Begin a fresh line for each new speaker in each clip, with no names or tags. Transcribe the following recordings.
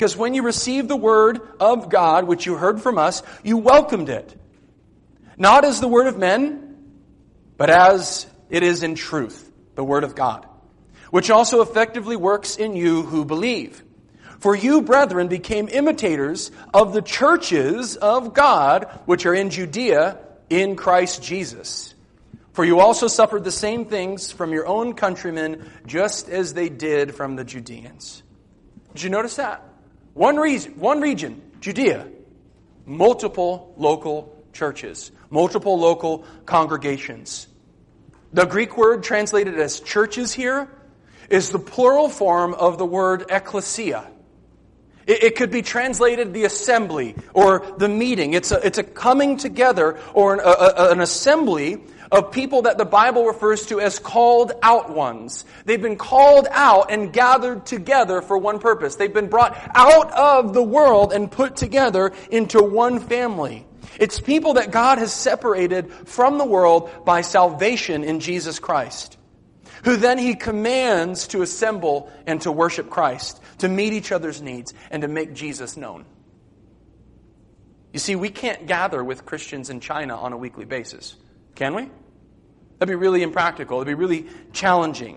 Because when you received the word of God, which you heard from us, you welcomed it. Not as the word of men, but as it is in truth, the word of God, which also effectively works in you who believe. For you, brethren, became imitators of the churches of God, which are in Judea, in Christ Jesus. For you also suffered the same things from your own countrymen, just as they did from the Judeans. Did you notice that? One region, Judea, multiple local churches, multiple local congregations. The Greek word translated as churches here is the plural form of the word ecclesia. It could be translated the assembly or the meeting. It's a coming together or an assembly of people that the Bible refers to as called out ones. They've been called out and gathered together for one purpose. They've been brought out of the world and put together into one family. It's people that God has separated from the world by salvation in Jesus Christ, who then He commands to assemble and to worship Christ, to meet each other's needs, and to make Jesus known. You see, we can't gather with Christians in China on a weekly basis, can we? That'd be really impractical. It'd be really challenging.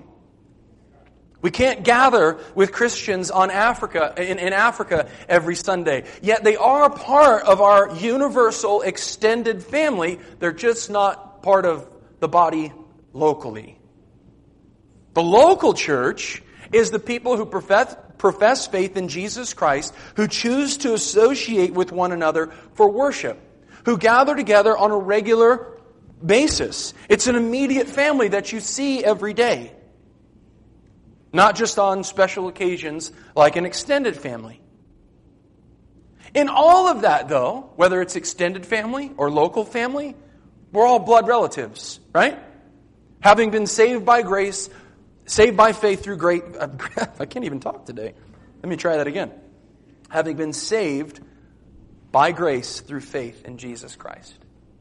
We can't gather with Christians in Africa every Sunday. Yet they are part of our universal extended family. They're just not part of the body locally. The local church is the people who profess faith in Jesus Christ, who choose to associate with one another for worship, who gather together on a regular basis. It's an immediate family that you see every day. Not just on special occasions like an extended family. In all of that, though, whether it's extended family or local family, we're all blood relatives, right? Having been saved by grace, saved by faith through great... I can't even talk today. Let me try that again. Having been saved by grace through faith in Jesus Christ.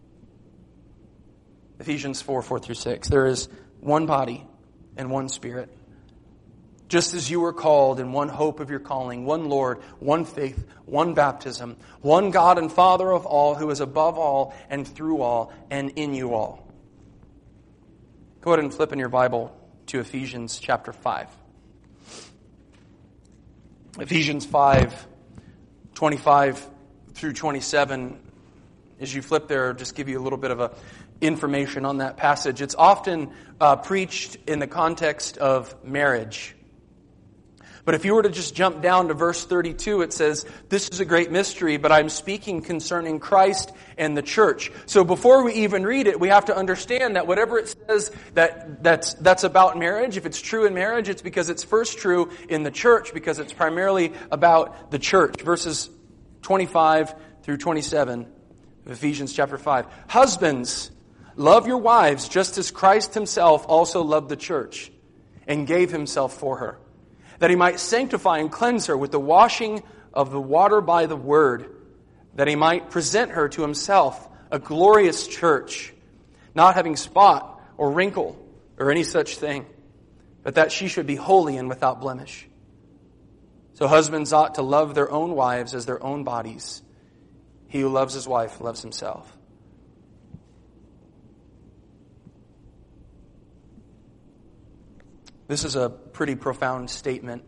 Ephesians 4:4-6. There is one body and one Spirit. Just as you were called in one hope of your calling, one Lord, one faith, one baptism, one God and Father of all, who is above all and through all and in you all. Go ahead and flip in your Bible to Ephesians chapter 5. Ephesians 5:25-27. As you flip there, I'll just give you a little bit of information on that passage. It's often preached in the context of marriage. But if you were to just jump down to verse 32, it says, "This is a great mystery, but I'm speaking concerning Christ and the church." So before we even read it, we have to understand that whatever it says that's about marriage, if it's true in marriage, it's because it's first true in the church, because it's primarily about the church. Verses 25-27 of Ephesians chapter 5. "Husbands, love your wives just as Christ Himself also loved the church and gave Himself for her, that He might sanctify and cleanse her with the washing of the water by the word, that He might present her to Himself a glorious church, not having spot or wrinkle or any such thing, but that she should be holy and without blemish. So husbands ought to love their own wives as their own bodies. He who loves his wife loves himself." This is a pretty profound statement.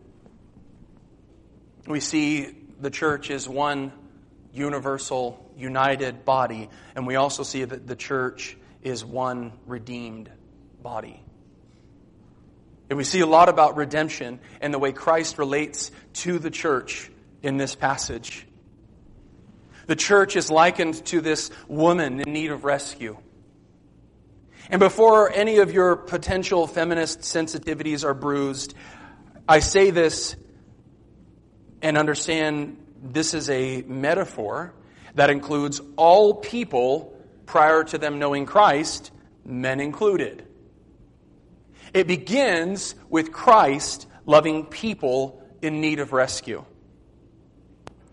We see the church is one universal, united body, and we also see that the church is one redeemed body. And we see a lot about redemption and the way Christ relates to the church in this passage. The church is likened to this woman in need of rescue. And before any of your potential feminist sensitivities are bruised, I say this and understand this is a metaphor that includes all people prior to them knowing Christ, men included. It begins with Christ loving people in need of rescue.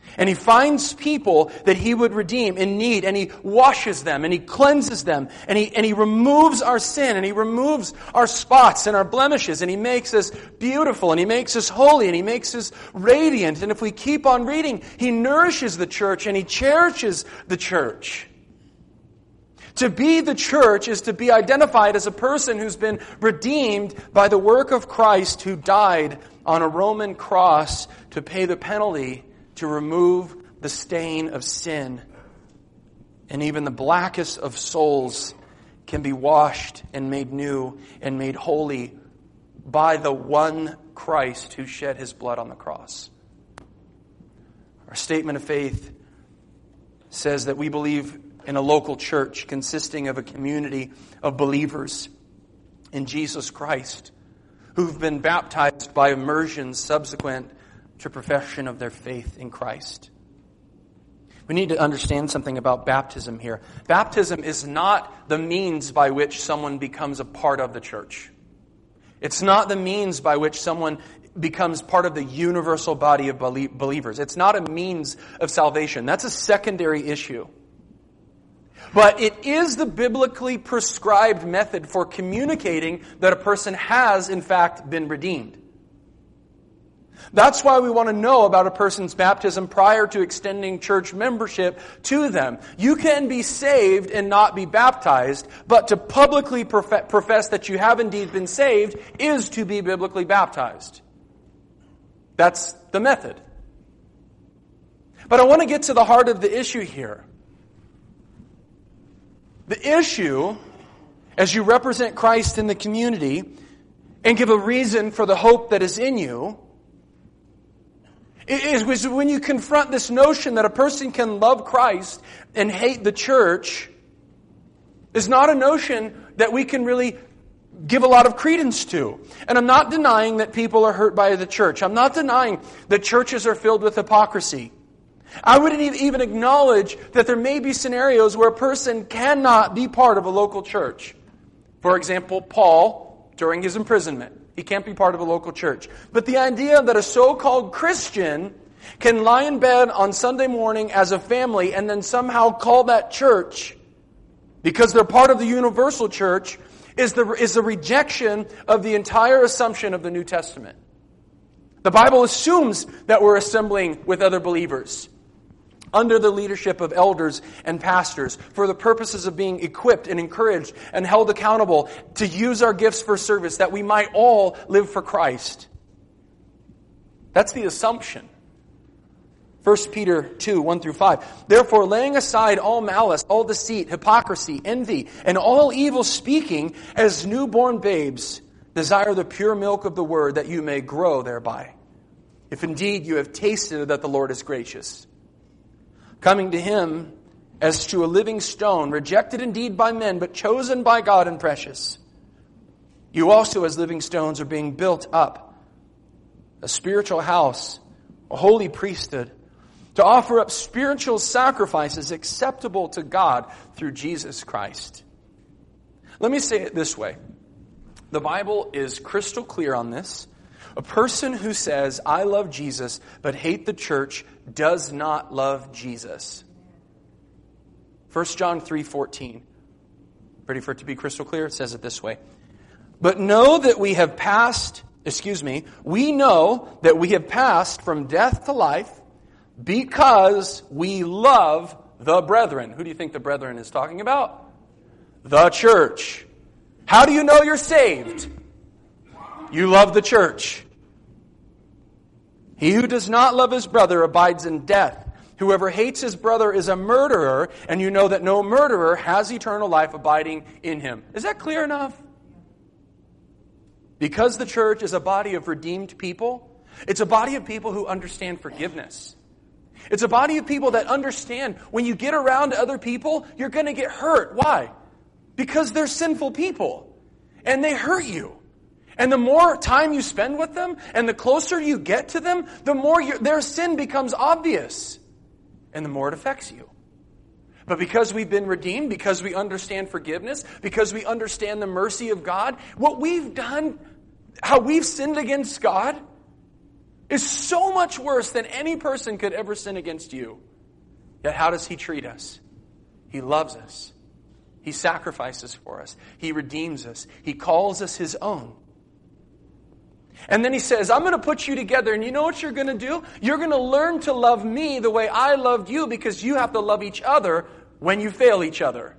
And He finds people that He would redeem in need, and He washes them, and He cleanses them, and He removes our sin, and He removes our spots and our blemishes, and He makes us beautiful, and He makes us holy, and He makes us radiant. And if we keep on reading, He nourishes the church, and He cherishes the church. To be the church is to be identified as a person who's been redeemed by the work of Christ, who died on a Roman cross to pay the penalty to remove the stain of sin. And even the blackest of souls can be washed and made new and made holy by the one Christ who shed His blood on the cross. Our statement of faith says that we believe in a local church consisting of a community of believers in Jesus Christ who've been baptized by immersion subsequent to profession of their faith in Christ. We need to understand something about baptism here. Baptism is not the means by which someone becomes a part of the church. It's not the means by which someone becomes part of the universal body of believers. It's not a means of salvation. That's a secondary issue. But it is the biblically prescribed method for communicating that a person has, in fact, been redeemed. That's why we want to know about a person's baptism prior to extending church membership to them. You can be saved and not be baptized, but to publicly profess that you have indeed been saved is to be biblically baptized. That's the method. But I want to get to the heart of the issue here. The issue, as you represent Christ in the community and give a reason for the hope that is in you, is when you confront this notion that a person can love Christ and hate the church, is not a notion that we can really give a lot of credence to. And I'm not denying that people are hurt by the church. I'm not denying that churches are filled with hypocrisy. I wouldn't even acknowledge that there may be scenarios where a person cannot be part of a local church. For example, Paul, during his imprisonment, he can't be part of a local church. But the idea that a so-called Christian can lie in bed on Sunday morning as a family and then somehow call that church because they're part of the universal church is the rejection of the entire assumption of the New Testament. The Bible assumes that we're assembling with other believers under the leadership of elders and pastors for the purposes of being equipped and encouraged and held accountable to use our gifts for service, that we might all live for Christ. That's the assumption. 1 Peter 2, 1 through 5. Therefore, laying aside all malice, all deceit, hypocrisy, envy, and all evil speaking, as newborn babes, desire the pure milk of the word, that you may grow thereby. If indeed you have tasted that the Lord is gracious. Coming to Him as to a living stone, rejected indeed by men, but chosen by God and precious. You also as living stones are being built up, a spiritual house, a holy priesthood, to offer up spiritual sacrifices acceptable to God through Jesus Christ. Let me say it this way. The Bible is crystal clear on this. A person who says, I love Jesus, but hate the church, does not love Jesus. 1 John 3:14. Ready for it to be crystal clear? It says it this way. But know that we know that we have passed from death to life because we love the brethren. Who do you think the brethren is talking about? The church. How do you know you're saved? You love the church. He who does not love his brother abides in death. Whoever hates his brother is a murderer, and you know that no murderer has eternal life abiding in him. Is that clear enough? Because the church is a body of redeemed people, it's a body of people who understand forgiveness. It's a body of people that understand when you get around to other people, you're going to get hurt. Why? Because they're sinful people, and they hurt you. And the more time you spend with them, and the closer you get to them, the more their sin becomes obvious, and the more it affects you. But because we've been redeemed, because we understand forgiveness, because we understand the mercy of God, what we've done, how we've sinned against God, is so much worse than any person could ever sin against you. Yet how does He treat us? He loves us. He sacrifices for us. He redeems us. He calls us His own. And then He says, I'm going to put you together, and you know what you're going to do? You're going to learn to love me the way I loved you, because you have to love each other when you fail each other.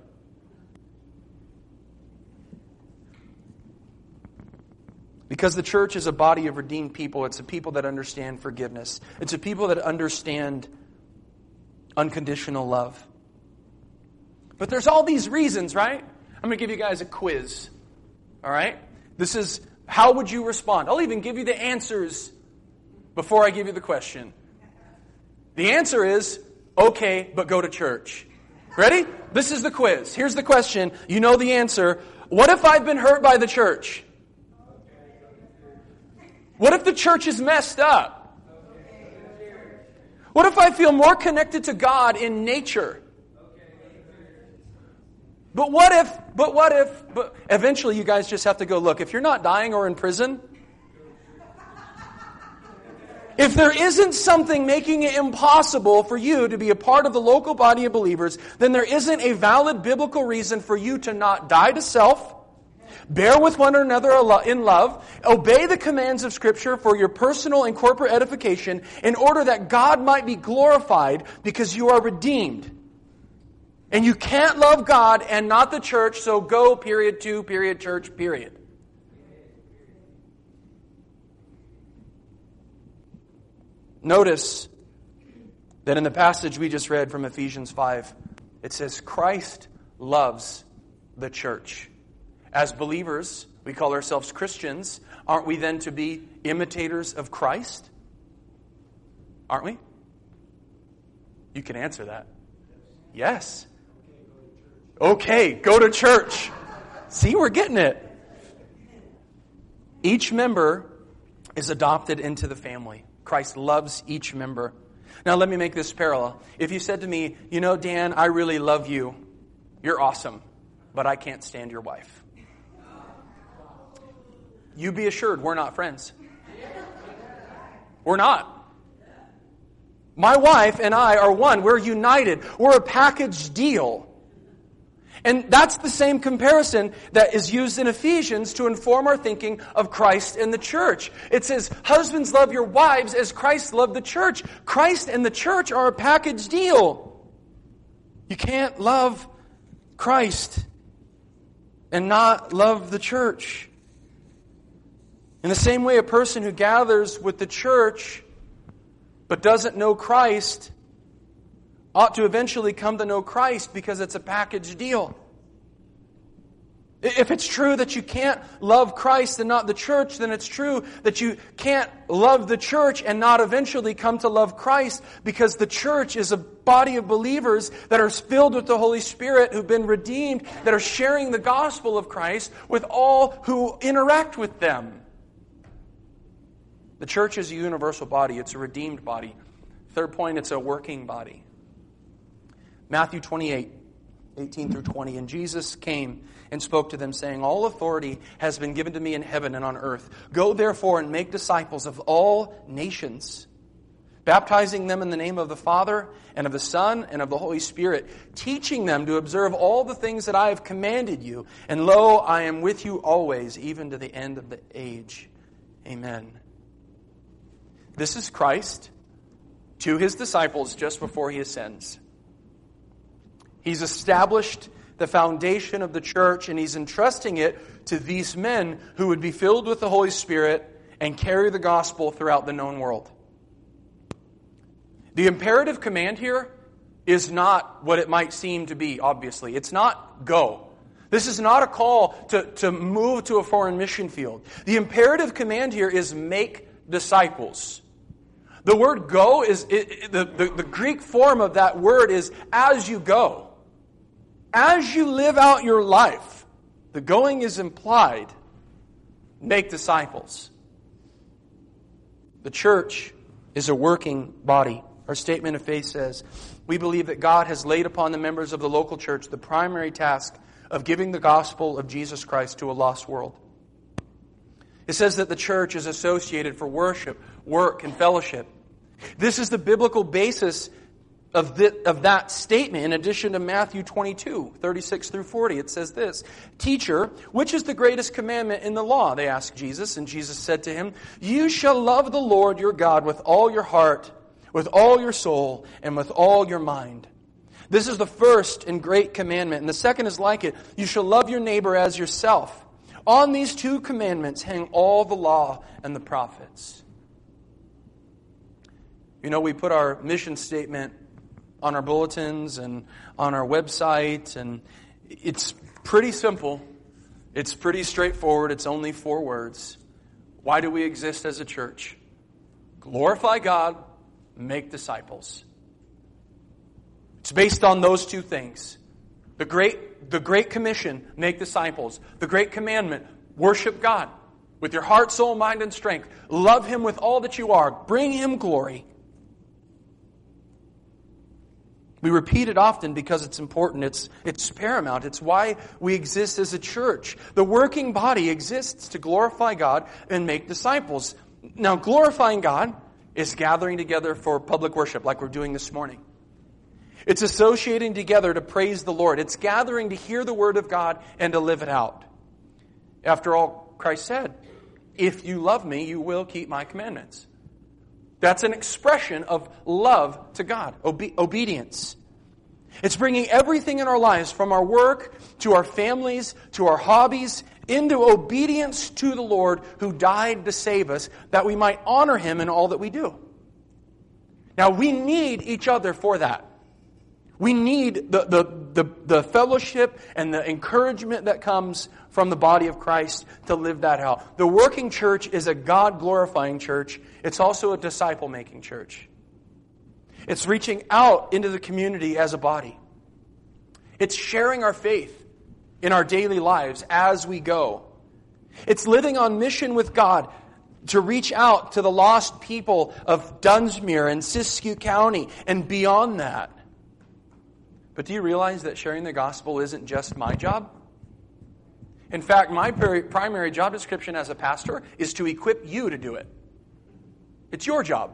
Because the church is a body of redeemed people. It's a people that understand forgiveness. It's a people that understand unconditional love. But there's all these reasons, right? I'm going to give you guys a quiz. All right? This is, how would you respond? I'll even give you the answers before I give you the question. The answer is, okay, but go to church. Ready? This is the quiz. Here's the question. You know the answer. What if I've been hurt by the church? What if the church is messed up? What if I feel more connected to God in nature? But eventually you guys just have to go, look, if you're not dying or in prison, if there isn't something making it impossible for you to be a part of the local body of believers, then there isn't a valid biblical reason for you to not die to self, bear with one another in love, obey the commands of Scripture for your personal and corporate edification, in order that God might be glorified because you are redeemed. And you can't love God and not the church, so go, period, to, period, church, period. Notice that in the passage we just read from Ephesians 5, it says Christ loves the church. As believers, we call ourselves Christians. Aren't we then to be imitators of Christ? Aren't we? You can answer that. Yes. Okay, go to church. See, we're getting it. Each member is adopted into the family. Christ loves each member. Now let me make this parallel. If you said to me, you know, Dan, I really love you. You're awesome, but I can't stand your wife. You be assured, we're not friends. We're not. My wife and I are one. We're united. We're a package deal. And that's the same comparison that is used in Ephesians to inform our thinking of Christ and the church. It says, husbands, love your wives as Christ loved the church. Christ and the church are a package deal. You can't love Christ and not love the church. In the same way, a person who gathers with the church but doesn't know Christ ought to eventually come to know Christ, because it's a package deal. If it's true that you can't love Christ and not the church, then it's true that you can't love the church and not eventually come to love Christ, because the church is a body of believers that are filled with the Holy Spirit, who've been redeemed, that are sharing the gospel of Christ with all who interact with them. The church is a universal body. It's a redeemed body. Third point, it's a working body. Matthew 28, 18 through 20. And Jesus came and spoke to them, saying, all authority has been given to me in heaven and on earth. Go therefore and make disciples of all nations, baptizing them in the name of the Father and of the Son and of the Holy Spirit, teaching them to observe all the things that I have commanded you. And lo, I am with you always, even to the end of the age. Amen. This is Christ to His disciples just before He ascends. He's established the foundation of the church, and He's entrusting it to these men who would be filled with the Holy Spirit and carry the gospel throughout the known world. The imperative command here is not what it might seem to be, obviously. It's not go. This is not a call to move to a foreign mission field. The imperative command here is make disciples. The word go is, the Greek form of that word is as you go. As you live out your life, the going is implied. Make disciples. The church is a working body. Our statement of faith says, we believe that God has laid upon the members of the local church the primary task of giving the gospel of Jesus Christ to a lost world. It says that the church is associated for worship, work and fellowship. This is the biblical basis of that statement. In addition to Matthew 22, 36 through 40, it says this, "Teacher, which is the greatest commandment in the law?" They asked Jesus, and Jesus said to him, "You shall love the Lord your God with all your heart, with all your soul, and with all your mind. This is the first and great commandment, and the second is like it. You shall love your neighbor as yourself. On these two commandments hang all the law and the prophets." You know, we put our mission statement on our bulletins and on our website, and it's pretty simple. It's pretty straightforward. It's only 4 words. Why do we exist as a church? Glorify God, make disciples. It's based on those 2 things. The Great Commission, make disciples. The Great Commandment, worship God with your heart, soul, mind, and strength. Love Him with all that you are. Bring Him glory. We repeat it often because it's important. It's paramount. It's why we exist as a church. The working body exists to glorify God and make disciples. Now, glorifying God is gathering together for public worship like we're doing this morning. It's associating together to praise the Lord. It's gathering to hear the Word of God and to live it out. After all, Christ said, "If you love me, you will keep my commandments." That's an expression of love to God, obedience. It's bringing everything in our lives, from our work to our families to our hobbies, into obedience to the Lord who died to save us, that we might honor Him in all that we do. Now, we need each other for that. We need the fellowship and the encouragement that comes from the body of Christ to live that out. The working church is a God-glorifying church. It's also a disciple-making church. It's reaching out into the community as a body. It's sharing our faith in our daily lives as we go. It's living on mission with God to reach out to the lost people of Dunsmuir and Siskiyou County and beyond that. But do you realize that sharing the gospel isn't just my job? In fact, my primary job description as a pastor is to equip you to do it. It's your job.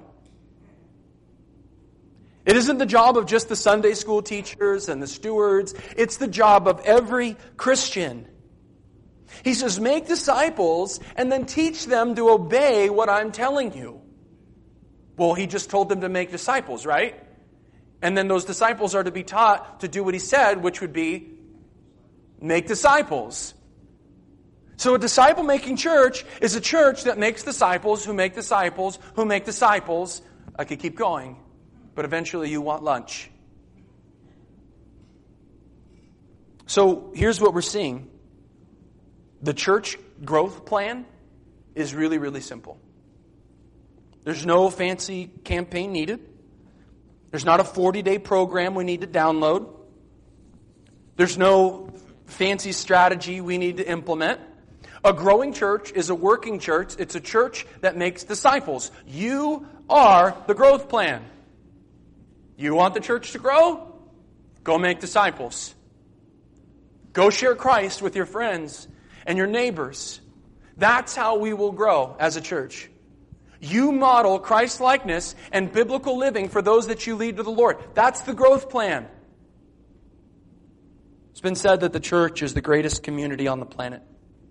It isn't the job of just the Sunday school teachers and the stewards. It's the job of every Christian. He says, make disciples and then teach them to obey what I'm telling you. Well, He just told them to make disciples, right? And then those disciples are to be taught to do what He said, which would be make disciples. So a disciple-making church is a church that makes disciples who make disciples who make disciples. I could keep going, but eventually you want lunch. So here's what we're seeing. The church growth plan is really, really simple. There's no fancy campaign needed. There's not a 40-day program we need to download. There's no fancy strategy we need to implement. A growing church is a working church. It's a church that makes disciples. You are the growth plan. You want the church to grow? Go make disciples. Go share Christ with your friends and your neighbors. That's how we will grow as a church. You model Christ-likeness and biblical living for those that you lead to the Lord. That's the growth plan. It's been said that the church is the greatest community on the planet.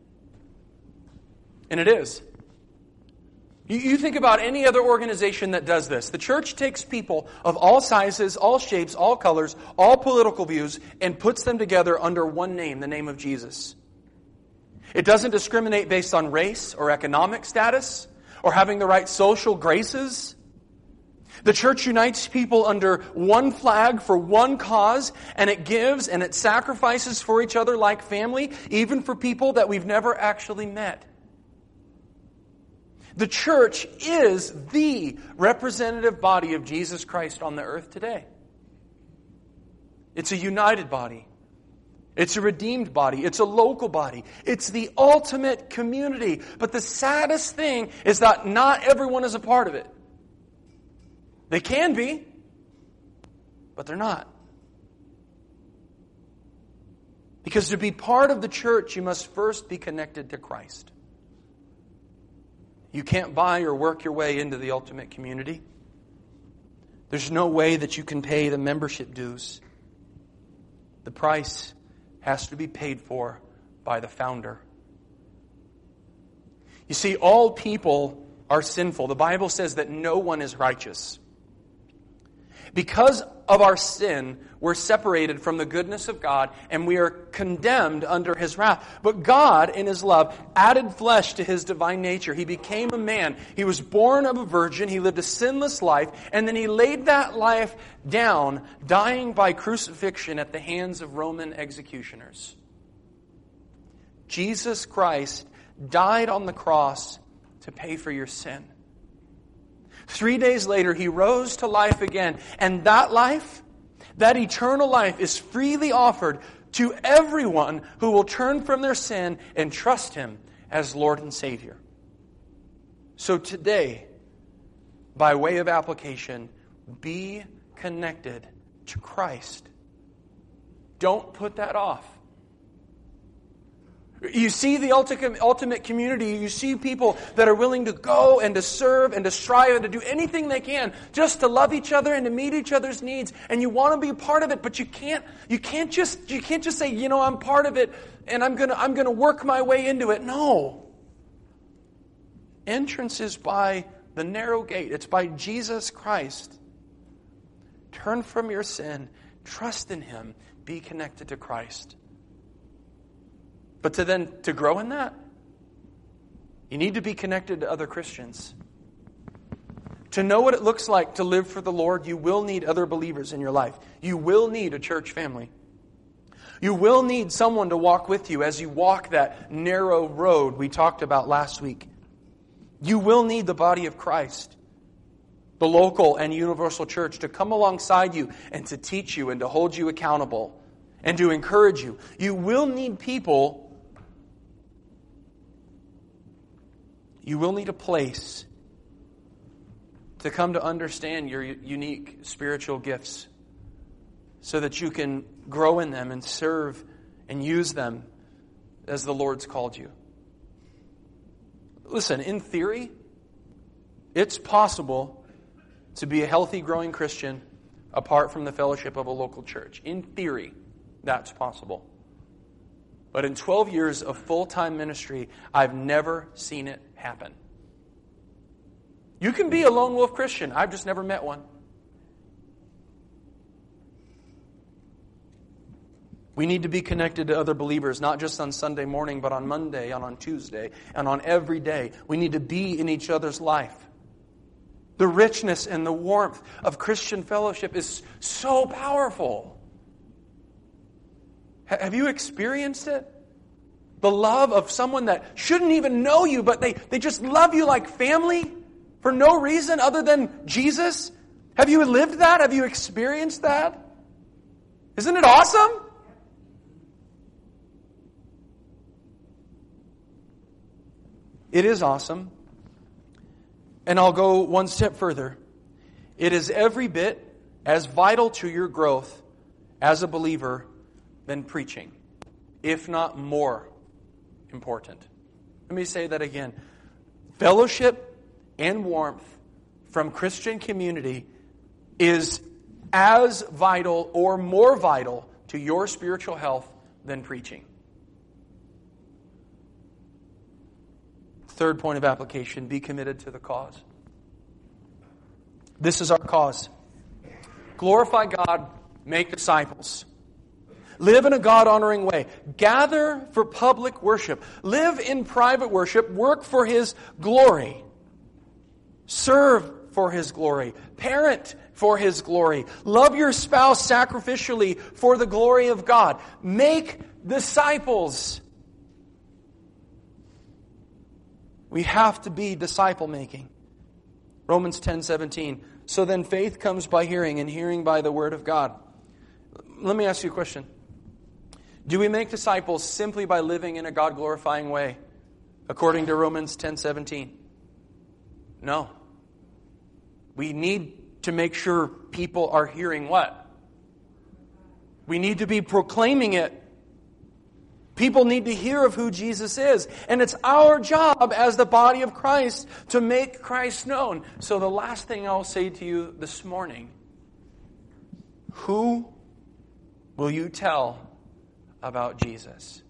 And it is. You think about any other organization that does this. The church takes people of all sizes, all shapes, all colors, all political views, and puts them together under one name, the name of Jesus. It doesn't discriminate based on race or economic status or having the right social graces. The church unites people under one flag for one cause, and it gives and it sacrifices for each other like family, even for people that we've never actually met. The church is the representative body of Jesus Christ on the earth today. It's a united body. It's a redeemed body. It's a local body. It's the ultimate community. But the saddest thing is that not everyone is a part of it. They can be, but they're not. Because to be part of the church, you must first be connected to Christ. You can't buy or work your way into the ultimate community. There's no way that you can pay the membership dues. The price has to be paid for by the founder. You see, all people are sinful. The Bible says that no one is righteous. Because of our sin, we're separated from the goodness of God and we are condemned under His wrath. But God, in His love, added flesh to His divine nature. He became a man. He was born of a virgin. He lived a sinless life. And then He laid that life down, dying by crucifixion at the hands of Roman executioners. Jesus Christ died on the cross to pay for your sin. 3 days later, He rose to life again. And that life, that eternal life, is freely offered to everyone who will turn from their sin and trust Him as Lord and Savior. So today, by way of application, be connected to Christ. Don't put that off. You see the ultimate community. You see people that are willing to go and to serve and to strive and to do anything they can just to love each other and to meet each other's needs. And you want to be a part of it, but you can't just say, I'm part of it and I'm gonna work my way into it. No. Entrance is by the narrow gate. It's by Jesus Christ. Turn from your sin, trust in Him, be connected to Christ. But to grow in that, you need to be connected to other Christians. To know what it looks like to live for the Lord, you will need other believers in your life. You will need a church family. You will need someone to walk with you as you walk that narrow road we talked about last week. You will need the body of Christ, the local and universal church, to come alongside you and to teach you and to hold you accountable and to encourage you. You will need people. You will need a place to come to understand your unique spiritual gifts so that you can grow in them and serve and use them as the Lord's called you. Listen, in theory, it's possible to be a healthy, growing Christian apart from the fellowship of a local church. In theory, that's possible. But in 12 years of full-time ministry, I've never seen it happen. You can be a lone wolf Christian. I've just never met one. We need to be connected to other believers, not just on Sunday morning, but on Monday, and on Tuesday, and on every day. We need to be in each other's life. The richness and the warmth of Christian fellowship is so powerful. Have you experienced it? The love of someone that shouldn't even know you, but they just love you like family for no reason other than Jesus? Have you lived that? Have you experienced that? Isn't it awesome? It is awesome. And I'll go one step further. It is every bit as vital to your growth as a believer than preaching, if not more important. Let me say that again. Fellowship and warmth from Christian community is as vital or more vital to your spiritual health than preaching. Third point of application, be committed to the cause. This is our cause. Glorify God, make disciples. Live in a God-honoring way. Gather for public worship. Live in private worship. Work for His glory. Serve for His glory. Parent for His glory. Love your spouse sacrificially for the glory of God. Make disciples. We have to be disciple-making. Romans 10:17. So then faith comes by hearing, and hearing by the word of God. Let me ask you a question. Do we make disciples simply by living in a God-glorifying way, according to Romans 10:17? No. We need to make sure people are hearing what? We need to be proclaiming it. People need to hear of who Jesus is. And it's our job as the body of Christ to make Christ known. So the last thing I'll say to you this morning, who will you tell about Jesus?